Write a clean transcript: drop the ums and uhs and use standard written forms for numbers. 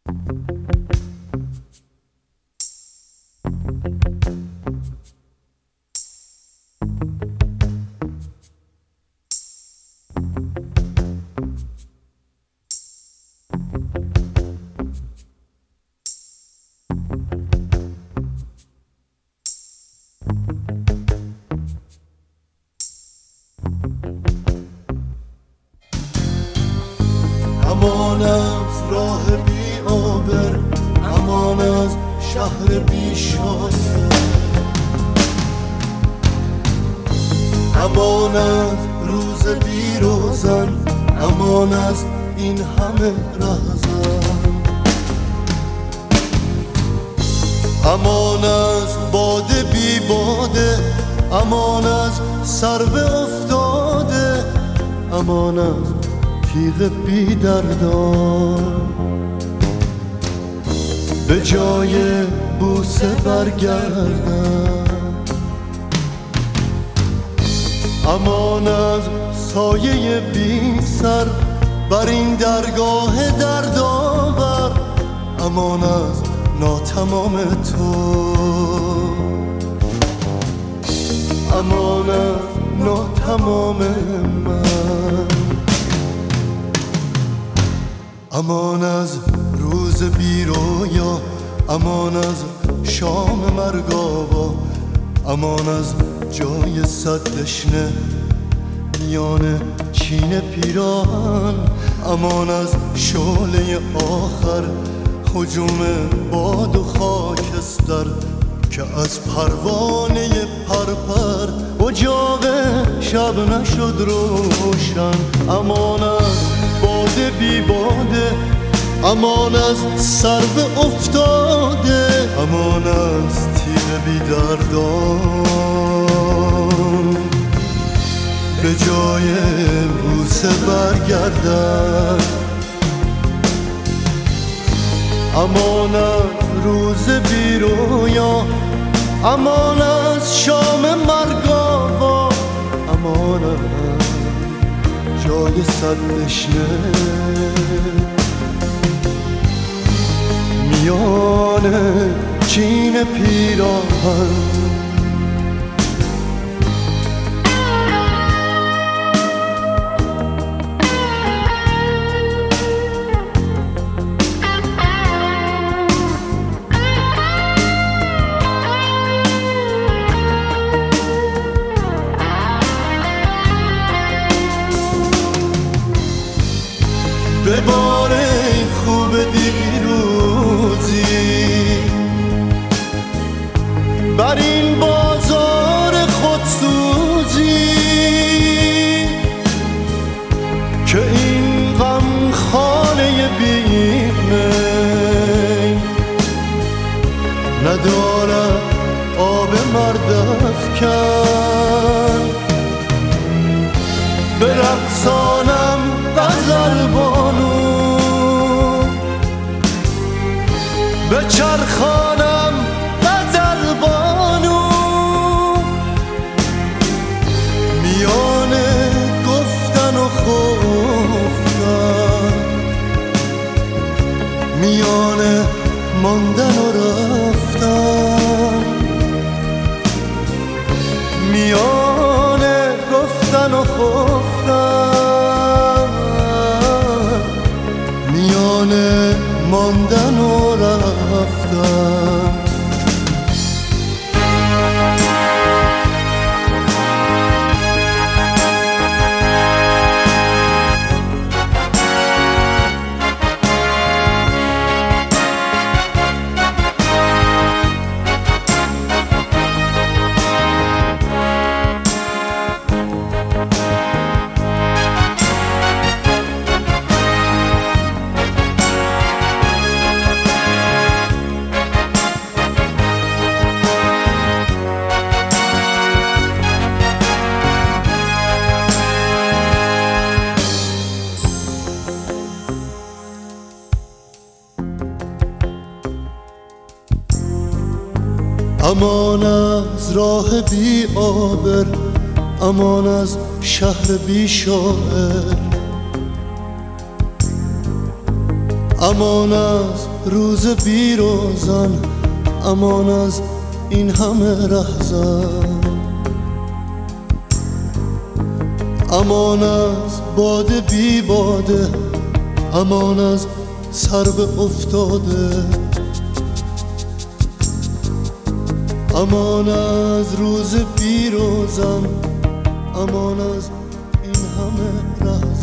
امان از راه بی آبر، امان از شهر بی شاعر، امان از روز بی روزن، امان از این همه رهزن، امان از باده بی باده، امان از سرو افتاده، امان از تیغ بی دردان. به جای بوسه برگردم، امان از سایه بی سر بر این درگاه دردآور، امان از ناتمام تو، امان از ناتمام من، امان از روز بی رویا، امان از شام مرگاوا، امان از جای صد دشنه میان چین پیراهن، امان از شعله آخر هجوم باد و خاکستر که از پروانه پرپر اجاق شب نشد روشن، امان از باده بی باده، امان از سرو افتاده، امان از تیغ بی دردان. به جای بوسه برگردن، امان از روز بی رویا، امان از شام مرگاوا، امان از جای صد دشنه میان چین پیراهن. به بار خوب دیروزی بر این بازار خودسوزی که این غم خانه بیمه ندارد آب مردافکن، به رقصانم غزل بانو، به چرخانم غزل بانو، میان گفتن و خفتن، میان ماندن و رفتن، میان گفتن و خفتن، میان ماندن و رفتن. امان از راه بی آبر، امان از شهر بی شاعر، امان از روز بیروزان، امان از این همه رهزن. امان از باده بی باده، امان از سرو افتاده. امان از روز بیروزن، امان از این همه رهزن.